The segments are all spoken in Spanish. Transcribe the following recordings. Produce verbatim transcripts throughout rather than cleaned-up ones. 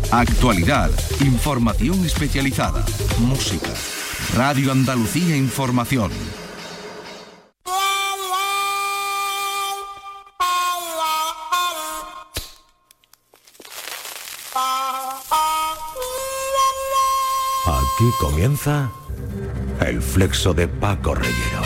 Actualidad, información especializada, música. Radio Andalucía Información. Aquí comienza el flexo de Paco Reyero.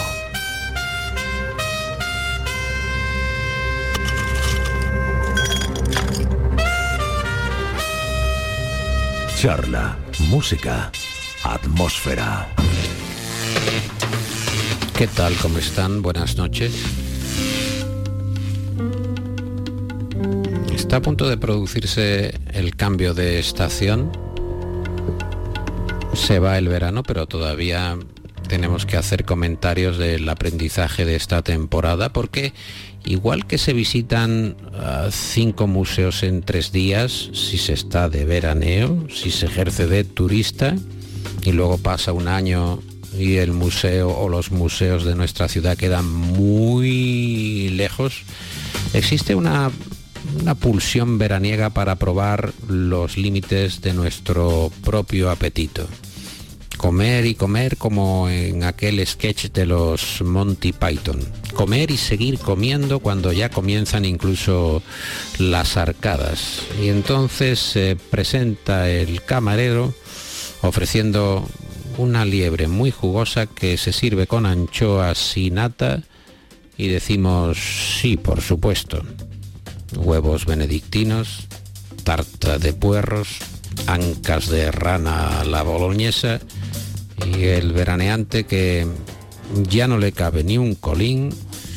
Charla, música, atmósfera. ¿Qué tal? ¿Cómo están? Buenas noches. Está a punto de producirse el cambio de estación. Se va el verano, pero todavía tenemos que hacer comentarios del aprendizaje de esta temporada, porque igual que se visitan uh, cinco museos en tres días, si se está de veraneo, si se ejerce de turista, y luego pasa un año y el museo o los museos de nuestra ciudad quedan muy lejos, existe una, una pulsión veraniega para probar los límites de nuestro propio apetito. Comer y comer como en aquel sketch de los Monty Python. Comer y seguir comiendo cuando ya comienzan incluso las arcadas. Y entonces se presenta el camarero ofreciendo una liebre muy jugosa que se sirve con anchoas y nata y decimos sí, por supuesto. Huevos benedictinos, tarta de puerros, ancas de rana a la boloñesa y el veraneante que ya no le cabe ni un colín,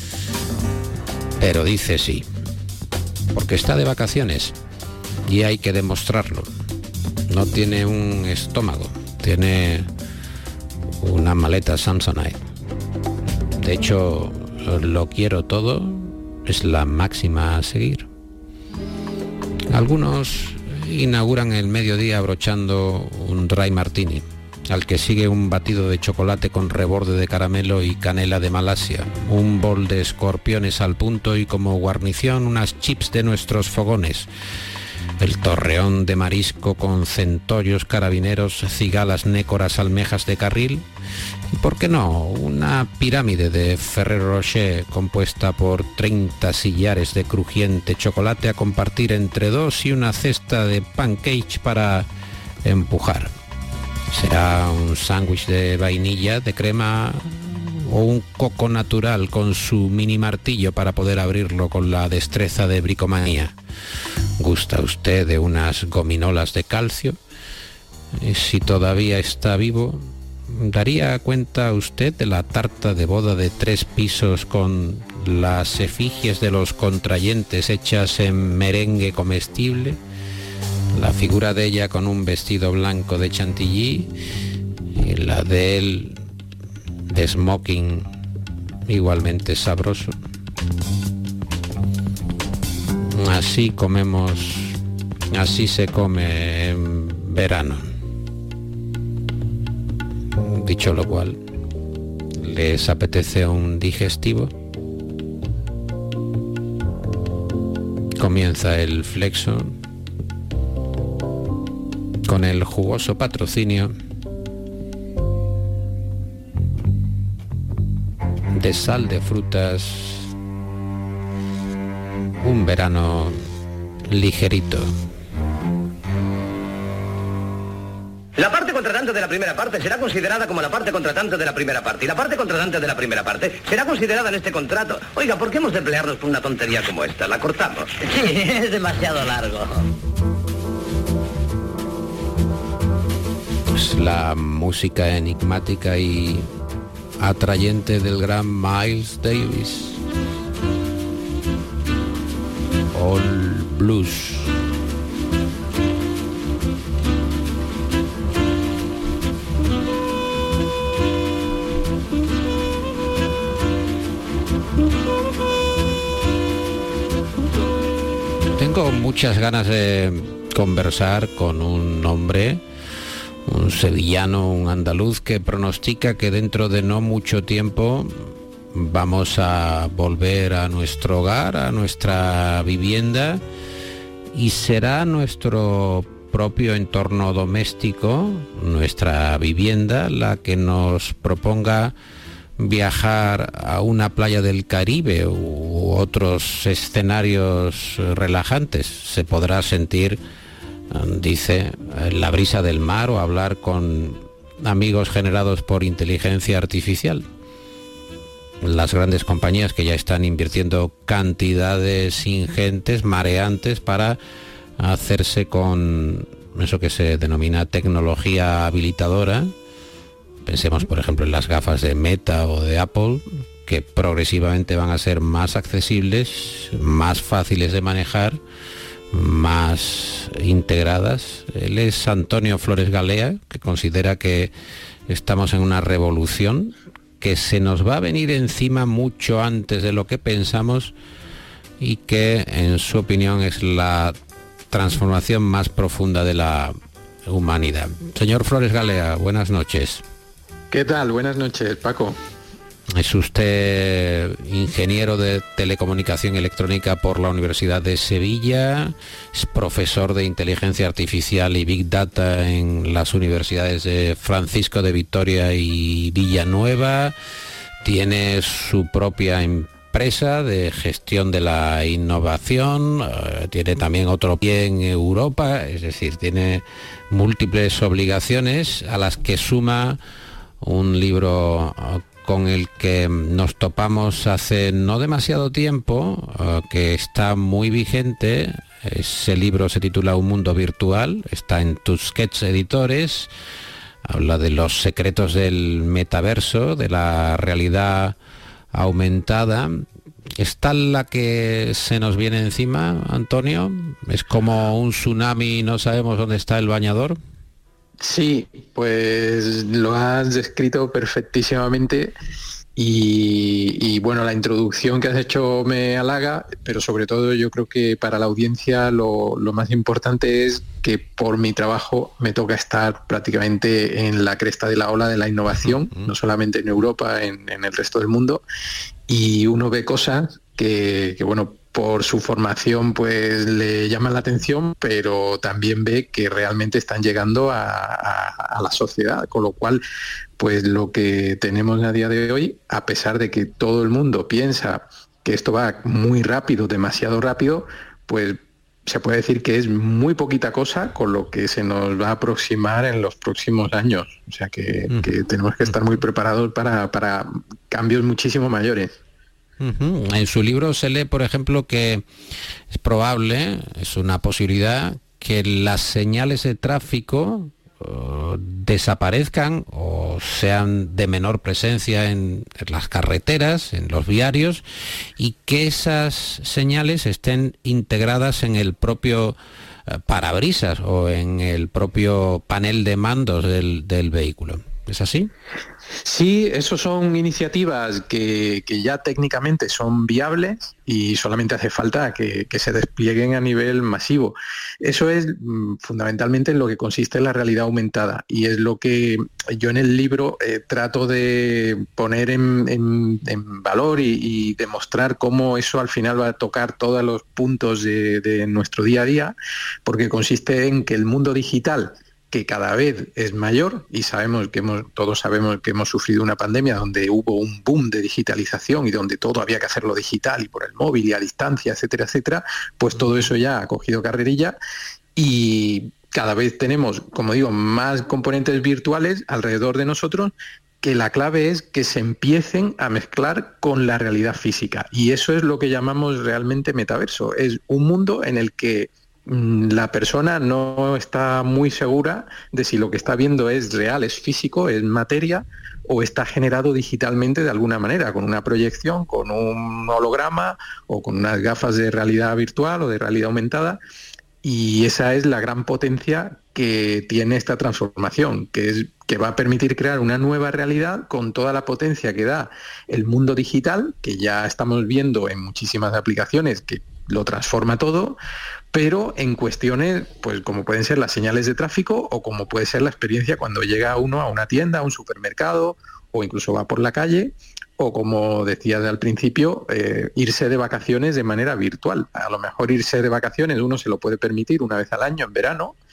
pero dice sí, porque está de vacaciones y hay que demostrarlo. No tiene un estómago, tiene una maleta Samsonite. De hecho, lo quiero todo es la máxima a seguir. Algunos inauguran el mediodía abrochando un dry martini, al que sigue un batido de chocolate con reborde de caramelo y canela de Malasia, un bol de escorpiones al punto y como guarnición unas chips de nuestros fogones, el torreón de marisco con centollos, carabineros, cigalas, nécoras, almejas de carril y, por qué no, una pirámide de Ferrero Rocher compuesta por treinta sillares de crujiente chocolate a compartir entre dos y una cesta de pancakes para empujar. Será un sándwich de vainilla, de crema o un coco natural con su mini martillo para poder abrirlo con la destreza de bricomanía. ¿Gusta usted de unas gominolas de calcio? Si todavía está vivo, ¿daría cuenta usted de la tarta de boda de tres pisos con las efigies de los contrayentes hechas en merengue comestible? La figura de ella con un vestido blanco de chantilly y la de él de smoking igualmente sabroso. Así comemos, así se come en verano. Dicho lo cual, ¿les apetece un digestivo? Comienza el flexo con el jugoso patrocinio de Sal de Frutas, un verano ligerito. La parte contratante de la primera parte será considerada como la parte contratante de la primera parte y la parte contratante de la primera parte será considerada en este contrato. Oiga, ¿por qué hemos de pelearnos por una tontería como esta? La cortamos. Sí, es demasiado largo. La música enigmática y atrayente del gran Miles Davis. All Blues. Tengo muchas ganas de conversar con un hombre, un sevillano, un andaluz, que pronostica que dentro de no mucho tiempo vamos a volver a nuestro hogar, a nuestra vivienda, y será nuestro propio entorno doméstico, nuestra vivienda, la que nos proponga viajar a una playa del Caribe u otros escenarios relajantes. Se podrá sentir, dice, la brisa del mar o hablar con amigos generados por inteligencia artificial. Las grandes compañías que ya están invirtiendo cantidades ingentes, mareantes, para hacerse con eso que se denomina tecnología habilitadora. Pensemos, por ejemplo, en las gafas de Meta o de Apple, que progresivamente van a ser más accesibles, más fáciles de manejar, más integradas. Él es Antonio Flores Galea, que considera que estamos en una revolución que se nos va a venir encima mucho antes de lo que pensamos y que, en su opinión, es la transformación más profunda de la humanidad. Señor Flores Galea, buenas noches. ¿Qué tal? Buenas noches, Paco. Es usted ingeniero de telecomunicación electrónica por la Universidad de Sevilla, es profesor de inteligencia artificial y Big Data en las universidades de Francisco de Vitoria y Villanueva, tiene su propia empresa de gestión de la innovación, uh, tiene también otro pie en Europa, es decir, tiene múltiples obligaciones a las que suma un libro uh, con el que nos topamos hace no demasiado tiempo, uh, que está muy vigente. Ese libro se titula Un mundo virtual, está en Tusquets Editores, habla de los secretos del metaverso, de la realidad aumentada. ¿Está la que se nos viene encima, Antonio? ¿Es como un tsunami y no sabemos dónde está el bañador? Sí, pues lo has descrito perfectísimamente y, y bueno, la introducción que has hecho me halaga, pero sobre todo yo creo que para la audiencia lo, lo más importante es que por mi trabajo me toca estar prácticamente en la cresta de la ola de la innovación, uh-huh. no solamente en Europa, en, en el resto del mundo, y uno ve cosas que, que bueno, por su formación pues le llaman la atención, pero también ve que realmente están llegando a, a, a la sociedad, con lo cual pues lo que tenemos a día de hoy, a pesar de que todo el mundo piensa que esto va muy rápido, demasiado rápido, pues se puede decir que es muy poquita cosa con lo que se nos va a aproximar en los próximos años. O sea que, uh-huh. que tenemos que estar muy preparados para, para cambios muchísimo mayores. Uh-huh. En su libro se lee, por ejemplo, que es probable, es una posibilidad, que las señales de tráfico uh, desaparezcan o sean de menor presencia en, en las carreteras, en los viarios, y que esas señales estén integradas en el propio uh, parabrisas o en el propio panel de mandos del, del vehículo. ¿Es así? Sí, eso son iniciativas que, que ya técnicamente son viables y solamente hace falta que, que se desplieguen a nivel masivo. Eso es mm, fundamentalmente en lo que consiste la realidad aumentada y es lo que yo en el libro eh, trato de poner en, en, en valor y, y demostrar cómo eso al final va a tocar todos los puntos de, de nuestro día a día, porque consiste en que el mundo digital, que cada vez es mayor, y sabemos que hemos, todos sabemos que hemos sufrido una pandemia donde hubo un boom de digitalización y donde todo había que hacerlo digital y por el móvil y a distancia, etcétera, etcétera, pues todo eso ya ha cogido carrerilla y cada vez tenemos, como digo, más componentes virtuales alrededor de nosotros, que la clave es que se empiecen a mezclar con la realidad física, y eso es lo que llamamos realmente metaverso. Es un mundo en el que la persona no está muy segura de si lo que está viendo es real, es físico, es materia o está generado digitalmente de alguna manera, con una proyección, con un holograma o con unas gafas de realidad virtual o de realidad aumentada. Y esa es la gran potencia que tiene esta transformación, que es que va a permitir crear una nueva realidad con toda la potencia que da el mundo digital, que ya estamos viendo en muchísimas aplicaciones que lo transforma todo, pero en cuestiones pues como pueden ser las señales de tráfico o como puede ser la experiencia cuando llega uno a una tienda, a un supermercado o incluso va por la calle, o como decías al principio, eh, irse de vacaciones de manera virtual. A lo mejor irse de vacaciones uno se lo puede permitir una vez al año en verano,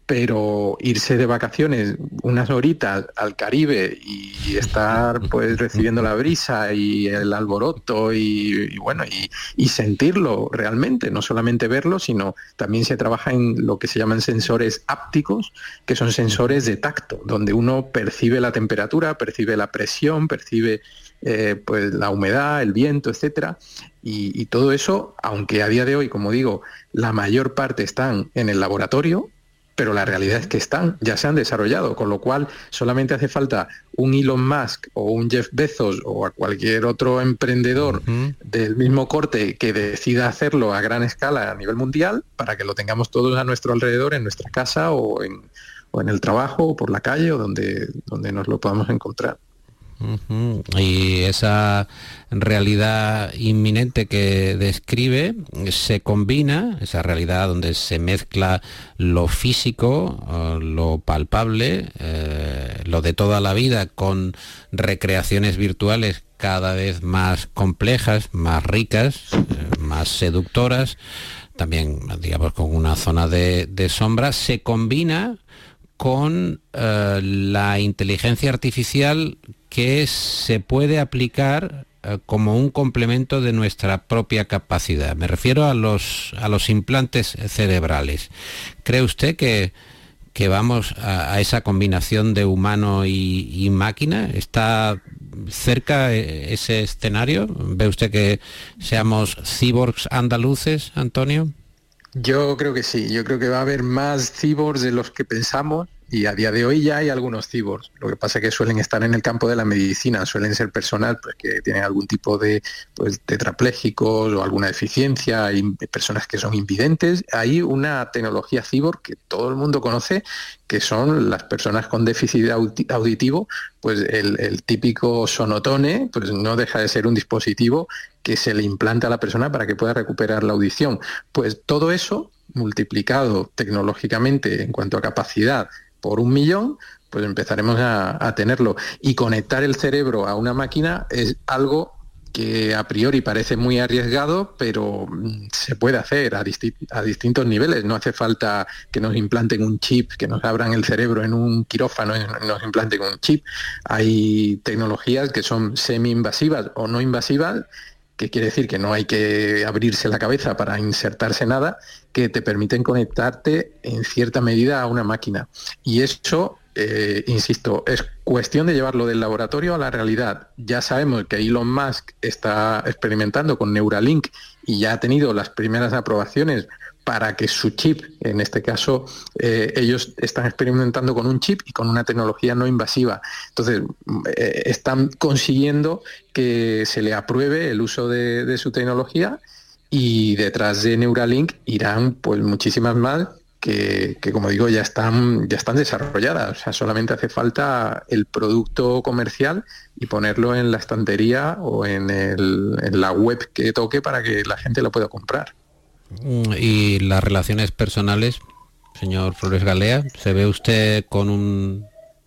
pero irse de vacaciones unas horitas al Caribe y estar pues recibiendo la brisa y el alboroto y, y bueno y, y sentirlo realmente, no solamente verlo, sino también se trabaja en lo que se llaman sensores ápticos, que son sensores de tacto, donde uno percibe la temperatura, percibe la presión, percibe eh, pues la humedad, el viento, etcétera. Y, y todo eso, aunque a día de hoy, como digo, la mayor parte están en el laboratorio, pero la realidad es que están, ya se han desarrollado, con lo cual solamente hace falta un Elon Musk o un Jeff Bezos o a cualquier otro emprendedor uh-huh. del mismo corte que decida hacerlo a gran escala a nivel mundial para que lo tengamos todos a nuestro alrededor, en nuestra casa o en, o en el trabajo o por la calle o donde, donde nos lo podamos encontrar. Uh-huh. Y esa realidad inminente que describe se combina, esa realidad donde se mezcla lo físico, lo palpable, eh, lo de toda la vida, con recreaciones virtuales cada vez más complejas, más ricas, eh, más seductoras, también digamos con una zona de, de sombra, se combina con eh, la inteligencia artificial que se puede aplicar eh, como un complemento de nuestra propia capacidad. Me refiero a los, a los implantes cerebrales. ¿Cree usted que, que vamos a, a esa combinación de humano y, y máquina? ¿Está cerca ese escenario? ¿Ve usted que seamos cyborgs andaluces, Antonio? Yo creo que sí, yo creo que va a haber más cyborgs de los que pensamos y a día de hoy ya hay algunos cyborgs. Lo que pasa es que suelen estar en el campo de la medicina, suelen ser personas pues, que tienen algún tipo de pues, tetraplégicos o alguna deficiencia, hay personas que son invidentes. Hay una tecnología cyborg que todo el mundo conoce, que son las personas con déficit auditivo, pues el, el típico sonotone, pues no deja de ser un dispositivo que se le implanta a la persona para que pueda recuperar la audición. Pues todo eso, multiplicado tecnológicamente en cuanto a capacidad por un millón, pues empezaremos a, a tenerlo. Y conectar el cerebro a una máquina es algo que a priori parece muy arriesgado, pero se puede hacer a, disti- a distintos niveles. No hace falta que nos implanten un chip, que nos abran el cerebro en un quirófano y nos implanten un chip. Hay tecnologías que son semi-invasivas o no invasivas, que quiere decir que no hay que abrirse la cabeza para insertarse nada, que te permiten conectarte en cierta medida a una máquina. Y eso, eh, insisto, es cuestión de llevarlo del laboratorio a la realidad. Ya sabemos que Elon Musk está experimentando con Neuralink y ya ha tenido las primeras aprobaciones para que su chip, en este caso, eh, ellos están experimentando con un chip y con una tecnología no invasiva. Entonces, eh, están consiguiendo que se le apruebe el uso de, de su tecnología y detrás de Neuralink irán pues muchísimas más que, que, como digo, ya están, ya están desarrolladas. O sea, solamente hace falta el producto comercial y ponerlo en la estantería o en, el, en la web que toque para que la gente lo pueda comprar. Y las relaciones personales, señor Flores Galea, ¿se ve usted con un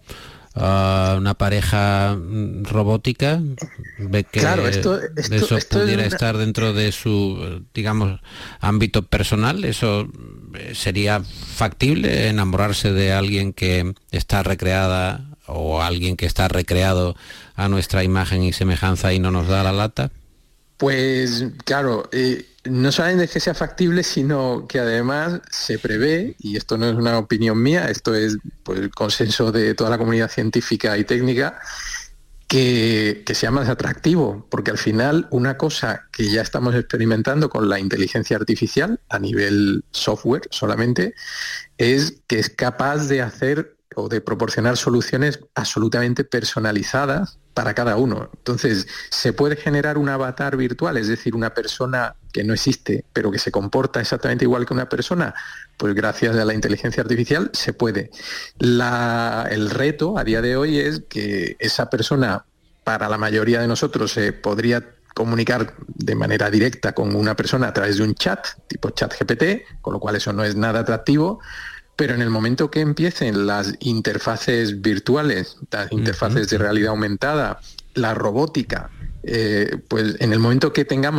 uh, una pareja robótica? ¿Ve que claro, esto, esto, eso esto pudiera es una... estar dentro de su, digamos, ámbito personal? ¿Eso sería factible, enamorarse de alguien que está recreada o alguien que está recreado a nuestra imagen y semejanza y no nos da la lata? Pues claro, eh, no solamente es que sea factible, sino que además se prevé, y esto no es una opinión mía, esto es pues, el consenso de toda la comunidad científica y técnica, que, que sea más atractivo, porque al final una cosa que ya estamos experimentando con la inteligencia artificial a nivel software solamente, es que es capaz de hacer o de proporcionar soluciones absolutamente personalizadas para cada uno. Entonces, se puede generar un avatar virtual, es decir, una persona que no existe, pero que se comporta exactamente igual que una persona, pues gracias a la inteligencia artificial se puede. La, el reto a día de hoy es que esa persona, para la mayoría de nosotros, se podría comunicar de manera directa con una persona a través de un chat, tipo chat G P T, con lo cual eso no es nada atractivo. Pero en el momento que empiecen las interfaces virtuales, las interfaces uh-huh. de realidad aumentada, la robótica, eh, pues en el momento que tengamos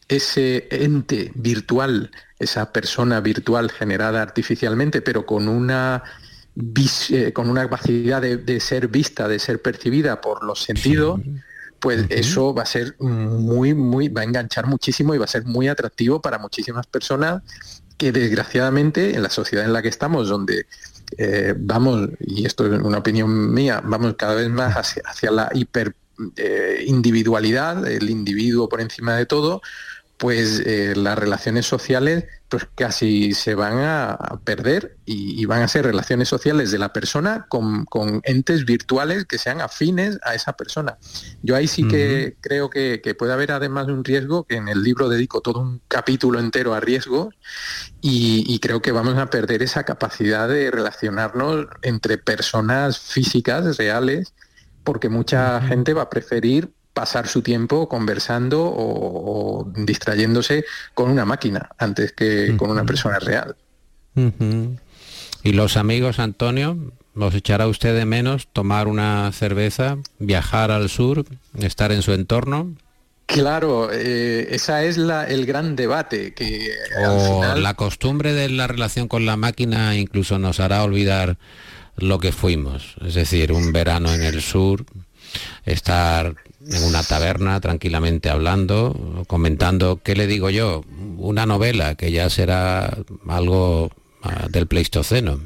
ese ente virtual, esa persona virtual generada artificialmente, pero con una, vis, eh, con una capacidad de, de ser vista, de ser percibida por los sentidos, sí. pues uh-huh. eso va a ser muy, muy, va a enganchar muchísimo y va a ser muy atractivo para muchísimas personas que desgraciadamente en la sociedad en la que estamos, donde eh, vamos, y esto es una opinión mía, vamos cada vez más hacia, hacia la hiper eh, individualidad, el individuo por encima de todo, pues eh, las relaciones sociales pues casi se van a, a perder y, y van a ser relaciones sociales de la persona con, con entes virtuales que sean afines a esa persona. Yo ahí sí que uh-huh. creo que, que puede haber además un riesgo, que en el libro dedico todo un capítulo entero a riesgos, y, y creo que vamos a perder esa capacidad de relacionarnos entre personas físicas, reales, porque mucha uh-huh. gente va a preferir pasar su tiempo conversando o, o distrayéndose con una máquina antes que uh-huh. con una persona real. Uh-huh. ¿Y los amigos, Antonio? ¿Los echará usted de menos tomar una cerveza, viajar al sur, estar en su entorno? Claro, eh, esa es la, el gran debate. Que o al final... la costumbre de la relación con la máquina incluso nos hará olvidar lo que fuimos. Es decir, un verano en el sur, estar en una taberna tranquilamente hablando, comentando, ¿qué le digo yo? Una novela que ya será algo uh, del Pleistoceno.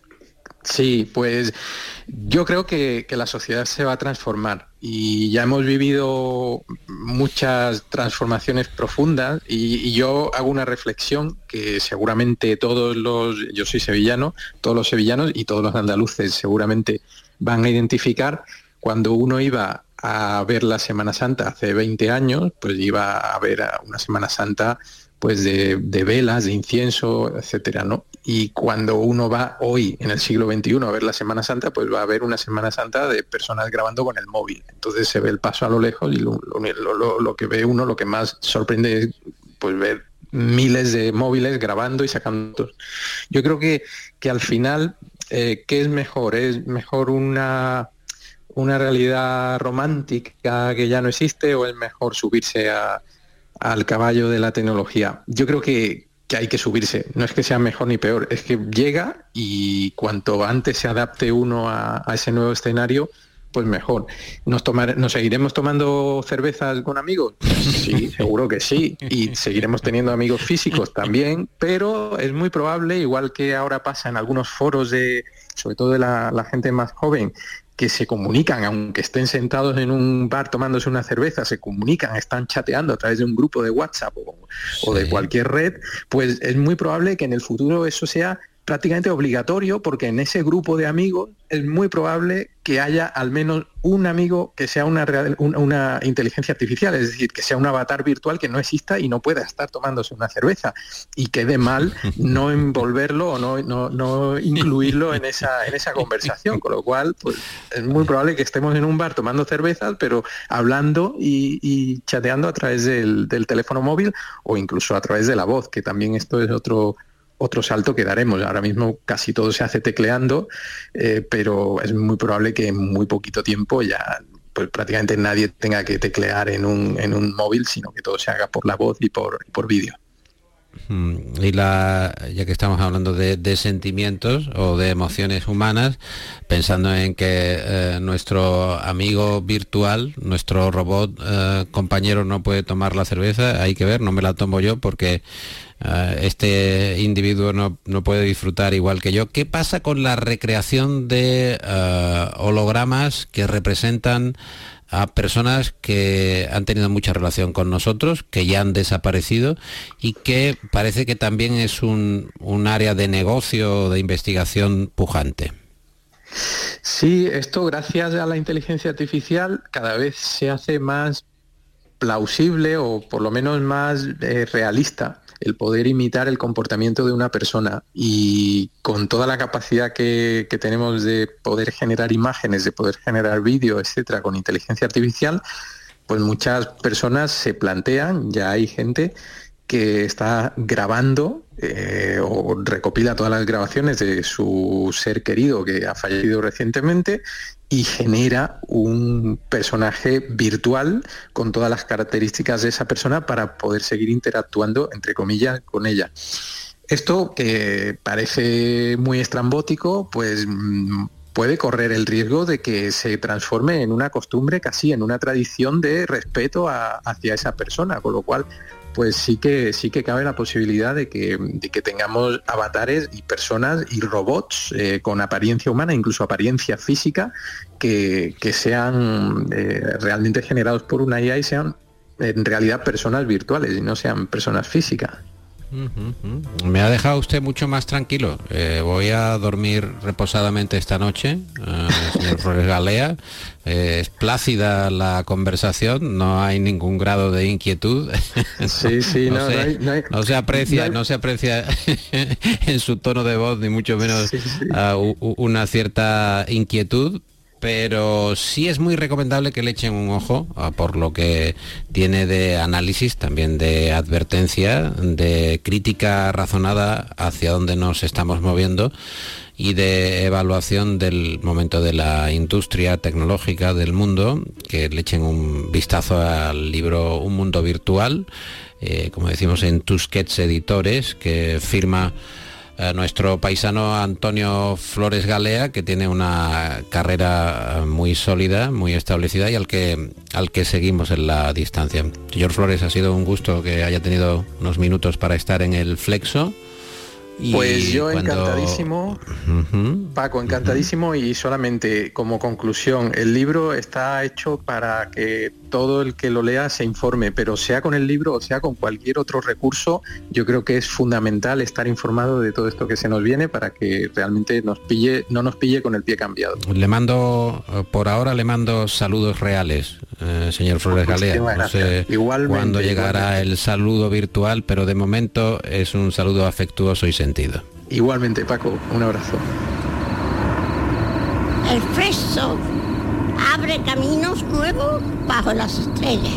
Sí, pues yo creo que, que la sociedad se va a transformar y ya hemos vivido muchas transformaciones profundas y, y yo hago una reflexión que seguramente todos los, yo soy sevillano, todos los sevillanos y todos los andaluces seguramente van a identificar. Cuando uno iba a ver la Semana Santa hace veinte años, pues iba a ver a una Semana Santa pues de, de velas, de incienso, etcétera, ¿no? Y cuando uno va hoy, en el siglo veintiuno, a ver la Semana Santa, pues va a ver una Semana Santa de personas grabando con el móvil. Entonces se ve el paso a lo lejos y lo, lo, lo, lo que ve uno, lo que más sorprende es pues ver miles de móviles grabando y sacando. Yo creo que, que al final, eh, ¿qué es mejor? ¿Es mejor una... una realidad romántica que ya no existe o es mejor subirse a, al caballo de la tecnología? Yo creo que, que hay que subirse, no es que sea mejor ni peor, es que llega y cuanto antes se adapte uno a, a ese nuevo escenario, pues mejor. ¿Nos, tomar, ¿Nos seguiremos tomando cervezas con amigos? Sí, seguro que sí, y seguiremos teniendo amigos físicos también, pero es muy probable, igual que ahora pasa en algunos foros de, sobre todo de la, la gente más joven, que se comunican, aunque estén sentados en un bar tomándose una cerveza, se comunican, están chateando a través de un grupo de WhatsApp o, sí. o de cualquier red, pues es muy probable que en el futuro eso sea prácticamente obligatorio, porque en ese grupo de amigos es muy probable que haya al menos un amigo que sea una, real, una, una inteligencia artificial, es decir, que sea un avatar virtual que no exista y no pueda estar tomándose una cerveza, y quede mal no envolverlo o no, no, no incluirlo en esa, en esa conversación, con lo cual pues, es muy probable que estemos en un bar tomando cervezas, pero hablando y, y chateando a través del, del teléfono móvil o incluso a través de la voz, que también esto es otro... otro salto que daremos. Ahora mismo casi todo se hace tecleando, eh, pero es muy probable que en muy poquito tiempo ya pues prácticamente nadie tenga que teclear en un, en un móvil, sino que todo se haga por la voz y por, por vídeo. Y la, ya que estamos hablando de, de sentimientos o de emociones humanas, pensando en que eh, nuestro amigo virtual, nuestro robot eh, compañero no puede tomar la cerveza, hay que ver, no me la tomo yo porque Uh, este individuo no, no puede disfrutar igual que yo. ¿Qué pasa con la recreación de uh, hologramas que representan a personas que han tenido mucha relación con nosotros, que ya han desaparecido y que parece que también es un, un área de negocio, de investigación pujante? Sí, esto gracias a la inteligencia artificial cada vez se hace más plausible o por lo menos más eh, realista el poder imitar el comportamiento de una persona, y con toda la capacidad que, que tenemos de poder generar imágenes, de poder generar vídeo, etcétera, con inteligencia artificial, pues muchas personas se plantean, ya hay gente que está grabando eh, o recopila todas las grabaciones de su ser querido que ha fallecido recientemente y genera un personaje virtual con todas las características de esa persona para poder seguir interactuando, entre comillas, con ella. Esto, que parece muy estrambótico, pues puede correr el riesgo de que se transforme en una costumbre, casi en una tradición de respeto a, hacia esa persona, con lo cual pues sí que sí que cabe la posibilidad de que, de que tengamos avatares y personas y robots eh, con apariencia humana, incluso apariencia física, que, que sean eh, realmente generados por una I A y sean en realidad personas virtuales y no sean personas físicas. Uh-huh. Me ha dejado usted mucho más tranquilo. Eh, voy a dormir reposadamente esta noche, eh, señor Flores Galea. Eh, es plácida la conversación, no hay ningún grado de inquietud. Sí, sí, no, no, se, no, hay, no, hay, no se aprecia, no, hay... no se aprecia en su tono de voz, ni mucho menos sí, sí. Uh, una cierta inquietud. Pero sí es muy recomendable que le echen un ojo uh, por lo que tiene de análisis, también de advertencia, de crítica razonada hacia dónde nos estamos moviendo y de evaluación del momento de la industria tecnológica del mundo, que le echen un vistazo al libro Un Mundo Virtual, eh, como decimos en Tusquets Editores, que firma Eh, nuestro paisano Antonio Flores Galea, que tiene una carrera muy sólida, muy establecida y al que al que seguimos en la distancia. Señor Flores, ha sido un gusto que haya tenido unos minutos para estar en el Flexo. Y pues yo cuando... encantadísimo, uh-huh, Paco, encantadísimo, uh-huh. Y solamente como conclusión, el libro está hecho para que todo el que lo lea se informe, pero sea con el libro o sea con cualquier otro recurso, yo creo que es fundamental estar informado de todo esto que se nos viene para que realmente nos pille, no nos pille con el pie cambiado. Le mando, por ahora le mando saludos reales, eh, señor Flores Galea. No sé cuándo llegará igualmente el saludo virtual, pero de momento es un saludo afectuoso y sentido. Igualmente, Paco, un abrazo. El Flexo abre caminos nuevos bajo las estrellas.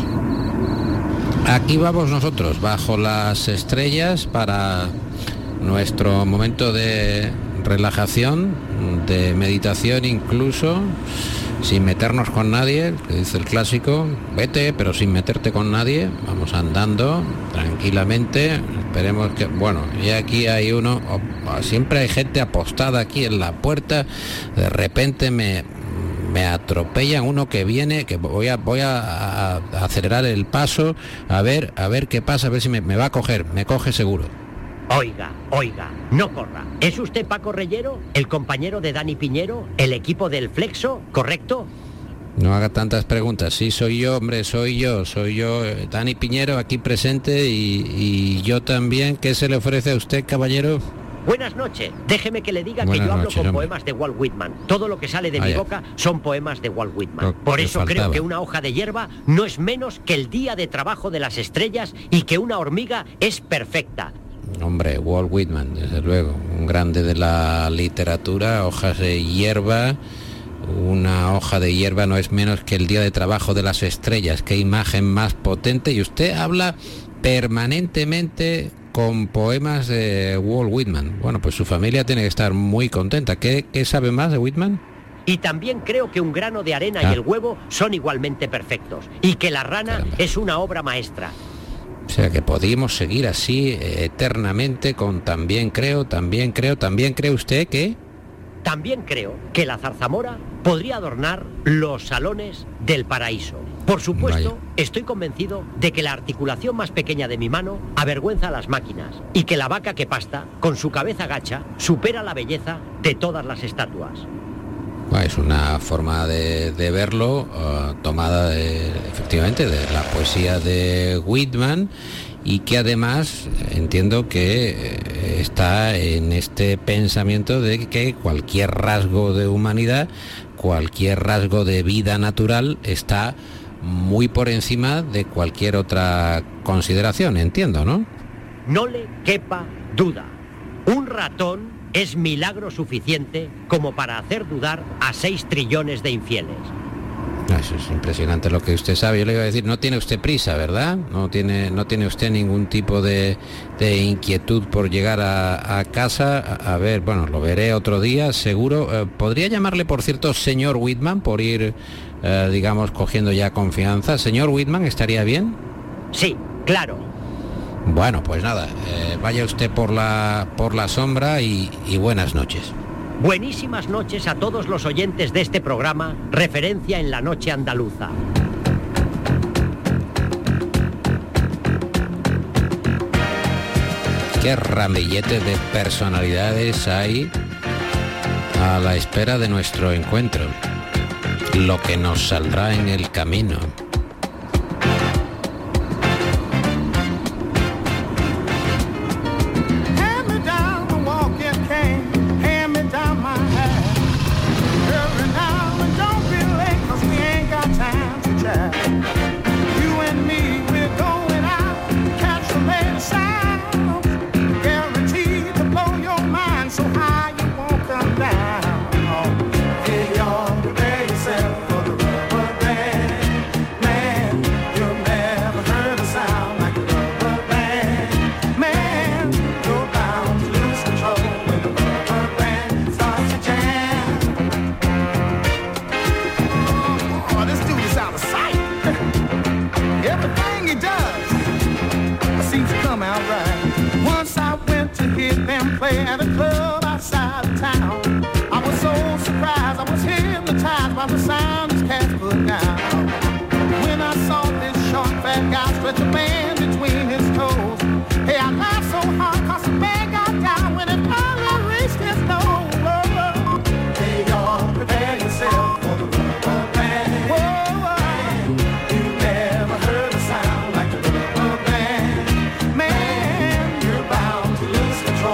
Aquí vamos nosotros, bajo las estrellas, para nuestro momento de relajación, de meditación incluso, sin meternos con nadie, que dice el clásico, vete, pero sin meterte con nadie, vamos andando tranquilamente, esperemos que, bueno, y aquí hay uno, oh, siempre hay gente apostada aquí en la puerta, de repente me, me atropellan uno que viene, que voy a voy a, a, a acelerar el paso, a ver, a ver qué pasa, a ver si me, me va a coger, me coge seguro. Oiga, oiga, no corra. ¿Es usted Paco Reyero, el compañero de Dani Piñero, el equipo del Flexo, correcto? No haga tantas preguntas. Sí, soy yo, hombre, soy yo, soy yo, Dani Piñero, aquí presente, y, y yo también. ¿Qué se le ofrece a usted, caballero? Buenas noches. Déjeme que le diga Buenas que yo hablo noches, con hombre. poemas de Walt Whitman. Todo lo que sale de ah, mi ya. boca son poemas de Walt Whitman. Lo Por que eso faltaba. creo que una hoja de hierba no es menos que el día de trabajo de las estrellas y que una hormiga es perfecta. Hombre, Walt Whitman, desde luego, un grande de la literatura, hojas de hierba. Una hoja de hierba no es menos que el día de trabajo de las estrellas. Qué imagen más potente. Y usted habla permanentemente con poemas de Walt Whitman. Bueno, pues su familia tiene que estar muy contenta. ¿Qué, qué sabe más de Whitman? Y también creo que un grano de arena ah. y el huevo son igualmente perfectos. Y que la rana Caramba. es una obra maestra. O sea que podemos seguir así eh, eternamente con también creo, también creo, también cree usted que... También creo que la zarzamora podría adornar los salones del paraíso. Por supuesto, Vaya. estoy convencido de que la articulación más pequeña de mi mano avergüenza a las máquinas y que la vaca que pasta, con su cabeza gacha, supera la belleza de todas las estatuas. Bueno, es una forma de, de verlo, uh, tomada de, efectivamente de la poesía de Whitman, y que además entiendo que eh, está en este pensamiento de que cualquier rasgo de humanidad, cualquier rasgo de vida natural está muy por encima de cualquier otra consideración, entiendo, ¿no? No le quepa duda. Un ratón es milagro suficiente como para hacer dudar a seis trillones de infieles. Eso es impresionante lo que usted sabe. Yo le iba a decir, no tiene usted prisa, ¿verdad? No tiene, no tiene usted ningún tipo de, de inquietud por llegar a, a casa. A, a ver, bueno, lo veré otro día, seguro. Eh, ¿Podría llamarle, por cierto, señor Whitman, por ir, eh, digamos, cogiendo ya confianza? Señor Whitman, ¿estaría bien? Sí, claro. Bueno, pues nada, eh, vaya usted por la, por la sombra y, y buenas noches. Buenísimas noches a todos los oyentes de este programa, Referencia en la Noche Andaluza. Qué ramillete de personalidades hay a la espera de nuestro encuentro. Lo que nos saldrá en el camino. At a club outside of town, I was so surprised, I was hypnotized by the sound these cats put down. When I saw this short fat guy stretch a band between his toes, hey, I laughed so hard cause the band got down when it finally reached his nose. Hey y'all, prepare yourself for the rubber band. Whoa, whoa. You never heard a sound like the rubber band. Man, you're bound to lose control.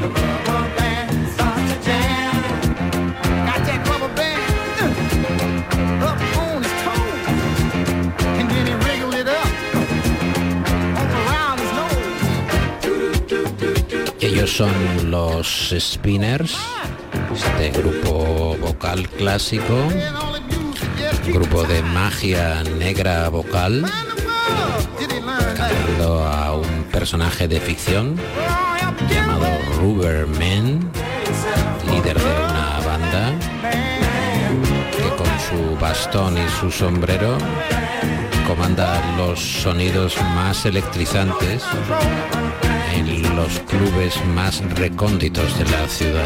Ellos son los Spinners, este grupo vocal clásico, grupo de magia negra vocal, cantando a un personaje de ficción llamado Rubberman, líder de una banda que con su bastón y su sombrero comanda los sonidos más electrizantes en los clubes más recónditos de la ciudad.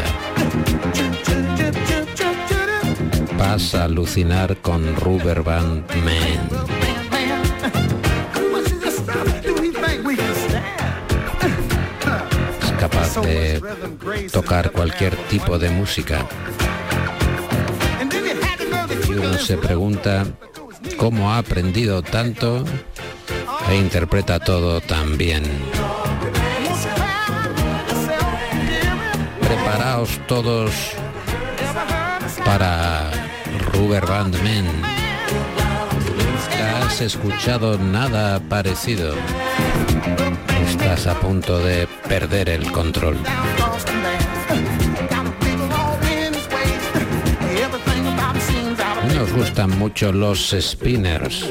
Vas a alucinar con Rubber Band Man. Es capaz de tocar cualquier tipo de música. Y uno se pregunta cómo ha aprendido tanto e interpreta todo tan bien. Preparaos todos para Rubber Band Man. Nunca has escuchado nada parecido. Estás a punto de perder el control. Nos gustan mucho los Spinners.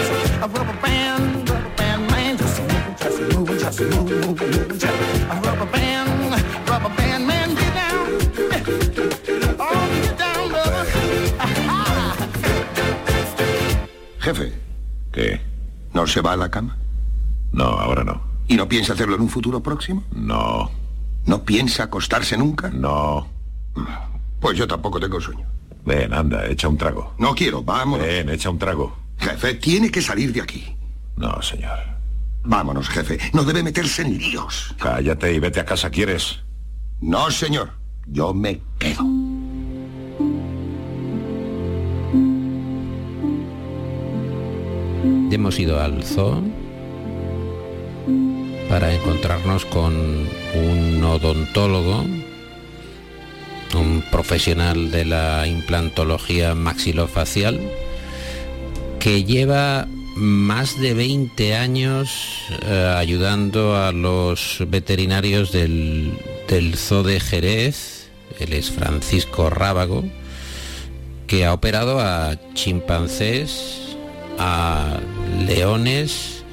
Jefe. ¿Qué? ¿No se va a la cama? No, ahora no. ¿Y no piensa hacerlo en un futuro próximo? No. ¿No piensa acostarse nunca? No. Pues yo tampoco tengo sueño. Ven, anda, echa un trago. No quiero, vámonos. Ven, echa un trago. Jefe, tiene que salir de aquí. No, señor. Vámonos, jefe. No debe meterse en líos. Cállate y vete a casa, ¿quieres? No, señor. Yo me quedo. Hemos ido al zoo para encontrarnos con un odontólogo, un profesional de la implantología maxilofacial que lleva más de veinte años eh, ayudando a los veterinarios del, del Zoo de Jerez. Él es Francisco Rábago, que ha operado a chimpancés, a leones,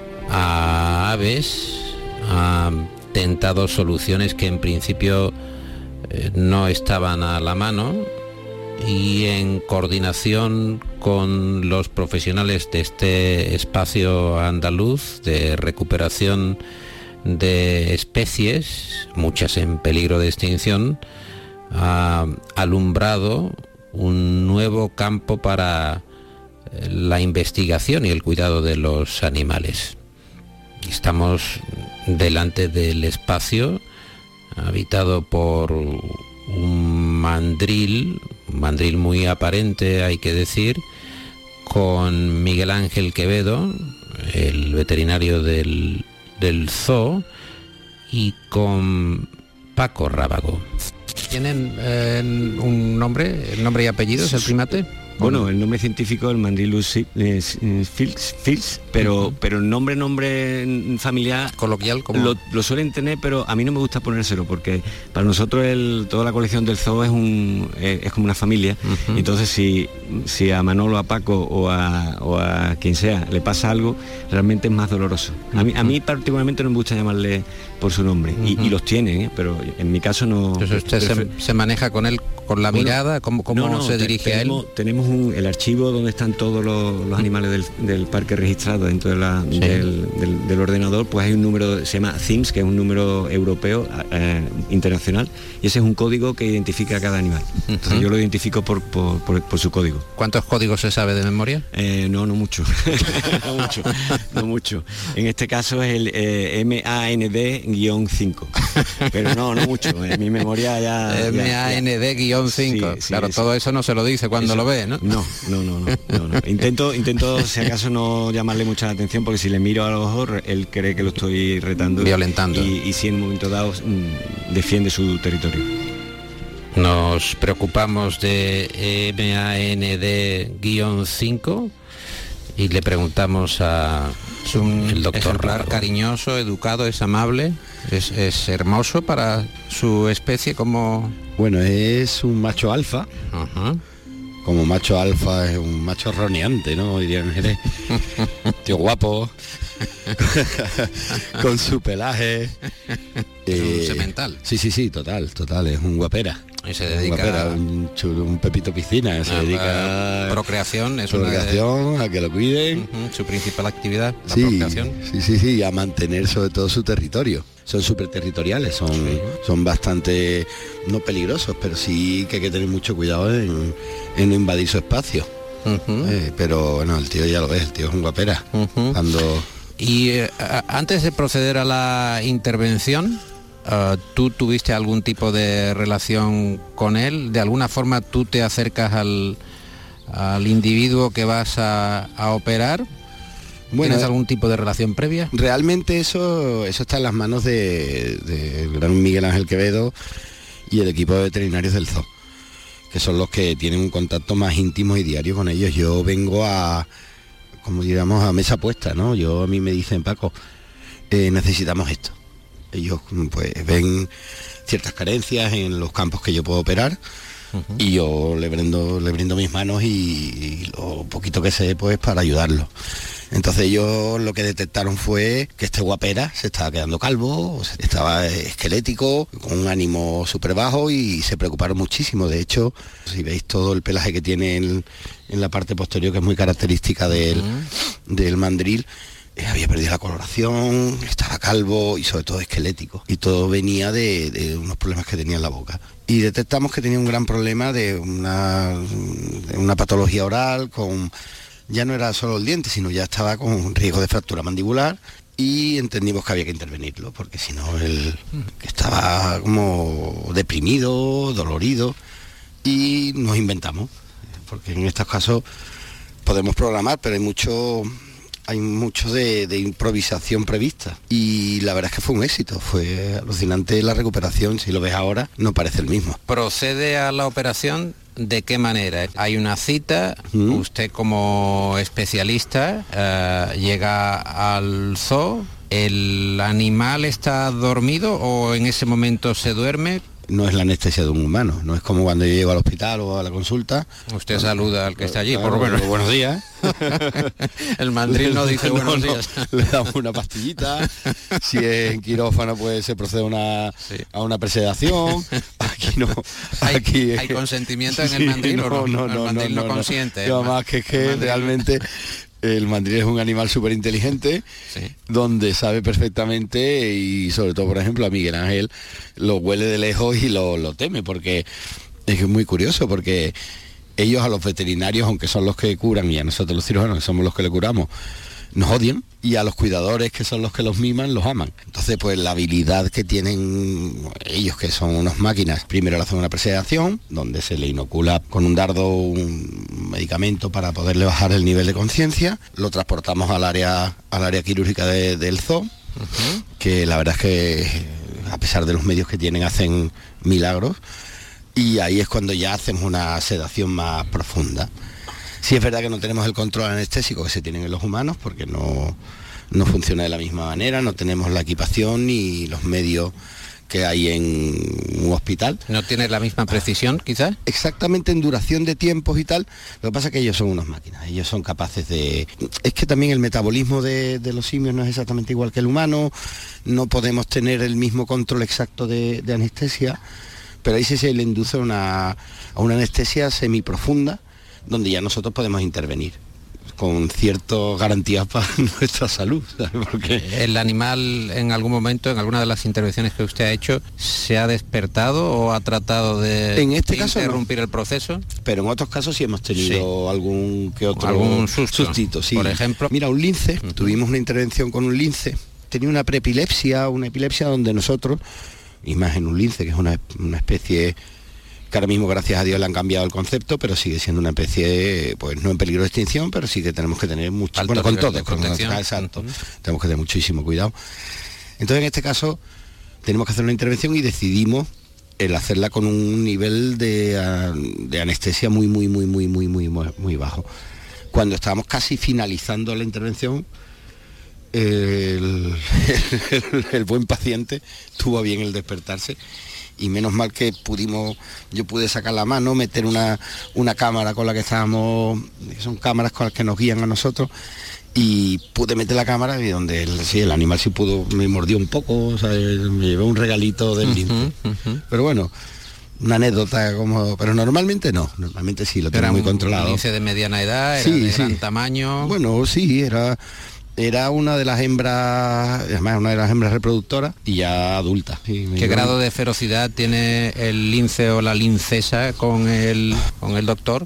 a aves, ha tentado soluciones que en principio eh, no estaban a la mano, y en coordinación con los profesionales de este espacio andaluz de recuperación de especies, muchas en peligro de extinción, ha alumbrado un nuevo campo para la investigación y el cuidado de los animales. Estamos delante del espacio habitado por un mandril, un mandril muy aparente, hay que decir, con Miguel Ángel Quevedo, el veterinario del, del zoo, y con Paco Rábago. ¿Tienen eh, un nombre, el nombre y apellidos, el primate? Bueno, el nombre científico, el Mandrilus fils, pero, uh-huh. pero el nombre, nombre familiar coloquial, como lo, lo suelen tener, pero a mí no me gusta ponérselo, porque para nosotros el, toda la colección del zoo es un es, es como una familia. Uh-huh. Entonces si, si a Manolo, a Paco o a, o a quien sea le pasa algo, realmente es más doloroso. Uh-huh. A mí, a mí particularmente no me gusta llamarle por su nombre, uh-huh. y, y los tiene, ¿eh? Pero en mi caso no. Entonces usted se, se maneja con él con la bueno, mirada, ¿cómo, cómo no, no, se dirige tenemos, a él? Tenemos un, el archivo donde están todos los, los animales del, del parque registrados dentro de la, sí. del, del, del ordenador, pues hay un número, se llama C I M S, que es un número europeo, eh, internacional, y ese es un código que identifica a cada animal. Entonces uh-huh. yo lo identifico por, por, por, por su código. ¿Cuántos códigos se sabe de memoria? Eh, no, no mucho. no mucho, no mucho. En este caso es el eh, M A N D cinco. Pero no, no mucho. En mi memoria ya... M A N D cinco. Sí, claro, sí, todo sí. Eso no se lo dice cuando eso, lo ve, ¿no? No, no, no, no, no, no. Intento, intento, si acaso, no llamarle mucha la atención, porque si le miro a los ojos, él cree que lo estoy retando. Violentando. Y, y si en un momento dado mmm, defiende su territorio. Nos preocupamos de M A N D cinco y le preguntamos a es un, el doctor ejemplar cariñoso, educado, es amable, es, es hermoso para su especie. Como bueno, es un macho alfa. Uh-huh. Como macho alfa es un macho roneante, ¿no? Dirían en Jerez. Tío guapo. Con su pelaje. Es eh, un semental. Sí, sí, sí, total, total, es un guapera. Y se dedica un, guapera, un, chulo, un pepito piscina, se a, dedica a procreación, es procreación, una de... a que lo cuiden. Uh-huh, su principal actividad, la sí, procreación. Sí, sí, sí, a mantener sobre todo su territorio. Son súper territoriales, son, sí. son bastante, no peligrosos, pero sí que hay que tener mucho cuidado en, en invadir su espacio. Uh-huh. Eh, pero bueno, el tío ya lo ves, el tío es un guapera. Uh-huh. Cuando... Y eh, antes de proceder a la intervención, uh, ¿tú tuviste algún tipo de relación con él? ¿De alguna forma tú te acercas al, al individuo que vas a, a operar? Bueno, ¿tienes algún tipo de relación previa? Realmente eso eso está en las manos de, de el gran Miguel Ángel Quevedo y el equipo de veterinarios del zoo, que son los que tienen un contacto más íntimo y diario con ellos. Yo vengo a, como digamos, a mesa puesta, ¿no? Yo, a mí me dicen, Paco, eh, necesitamos esto. Ellos pues ven ciertas carencias en los campos que yo puedo operar. Uh-huh. Y yo le brindo, le brindo mis manos y, y lo poquito que sé, pues, para ayudarlo. Entonces ellos lo que detectaron fue que este guapera se estaba quedando calvo, estaba esquelético, con un ánimo súper bajo, y se preocuparon muchísimo. De hecho, si veis todo el pelaje que tiene en, en la parte posterior, que es muy característica del, uh-huh. del mandril, eh, había perdido la coloración, estaba calvo y sobre todo esquelético. Y todo venía de, de unos problemas que tenía en la boca. Y detectamos que tenía un gran problema de una, de una patología oral con... Ya no era solo el diente, sino ya estaba con riesgo de fractura mandibular, y entendimos que había que intervenirlo, porque si no él estaba como deprimido, dolorido, y nos inventamos, porque en estos casos podemos programar, pero hay mucho hay mucho de, de improvisación prevista, y la verdad es que fue un éxito, fue alucinante la recuperación. Si lo ves ahora no parece el mismo. ¿Procede a la operación? ¿De qué manera? Hay una cita, ¿Mm? Usted como especialista uh, llega al zoo, ¿el animal está dormido o en ese momento se duerme? no es la anestesia de un humano, no es como cuando yo llego al hospital o a la consulta. Usted bueno, saluda al que está allí, claro, por lo menos. Buenos días. El mandril no dice buenos no, días. No, le damos una pastillita. Si es en quirófano, pues se procede a una, sí. a una presedación. Aquí no. Aquí hay, hay consentimiento en el mandril, sí, no, no, no, el mandril no, no, no consiente. No, más que es que realmente el mandril es un animal súper inteligente, sí. donde sabe perfectamente, y sobre todo, por ejemplo, a Miguel Ángel lo huele de lejos y lo, lo teme, porque es muy curioso, porque ellos a los veterinarios, aunque son los que curan, y a nosotros los cirujanos, que somos los que le curamos, nos odian, y a los cuidadores, que son los que los miman, los aman. Entonces, pues la habilidad que tienen ellos, que son unas máquinas, primero le hacen una presedación, donde se le inocula con un dardo un medicamento para poderle bajar el nivel de conciencia, lo transportamos al área, al área quirúrgica de, del zoo, uh-huh. que la verdad es que, a pesar de los medios que tienen, hacen milagros, y ahí es cuando ya hacemos una sedación más profunda. Sí es verdad que no tenemos el control anestésico que se tienen en los humanos, porque no, no funciona de la misma manera, no tenemos la equipación ni los medios que hay en un hospital. ¿No tiene la misma precisión, quizás? Exactamente en duración de tiempos y tal. Lo que pasa es que ellos son unas máquinas, ellos son capaces de... Es que también el metabolismo de, de los simios no es exactamente igual que el humano, no podemos tener el mismo control exacto de, de anestesia, pero ahí sí se le induce una, a una anestesia semiprofunda, donde ya nosotros podemos intervenir con ciertas garantías para nuestra salud, ¿sabes? Porque el animal en algún momento, en alguna de las intervenciones que usted ha hecho, ¿se ha despertado o ha tratado de, en este de caso interrumpir no. el proceso? Pero en otros casos sí hemos tenido sí. algún que otro algún susto, sustito, sí. Por ejemplo, mira, un lince, uh-huh. tuvimos una intervención con un lince, tenía una preepilepsia, una epilepsia donde nosotros, imagen un lince, que es una, una especie que ahora mismo, gracias a Dios, le han cambiado el concepto, pero sigue siendo una especie, pues no en peligro de extinción, pero sí que tenemos que tener mucho, alto bueno, con todo, con exacto, uh-huh. tenemos que tener muchísimo cuidado. Entonces, en este caso, tenemos que hacer una intervención y decidimos el hacerla con un nivel de, de anestesia muy, muy, muy, muy, muy, muy, muy bajo. Cuando estábamos casi finalizando la intervención, el, el, el buen paciente tuvo bien el despertarse, y menos mal que pudimos, yo pude sacar la mano, meter una, una cámara con la que estábamos, que son cámaras con las que nos guían a nosotros, y pude meter la cámara y donde el, sí, el animal sí pudo, me mordió un poco, o sea, me llevé un regalito del lince. Uh-huh, uh-huh. Pero bueno, una anécdota como, pero normalmente no, normalmente sí, lo tengo muy controlado. ¿Era un lince de mediana edad? ¿Era sí, de sí. gran tamaño? Bueno, sí, era... Era una de las hembras, además una de las hembras reproductoras y ya adulta. Sí, ¿Qué grado de ferocidad tiene el lince o la lincesa con el, con el doctor?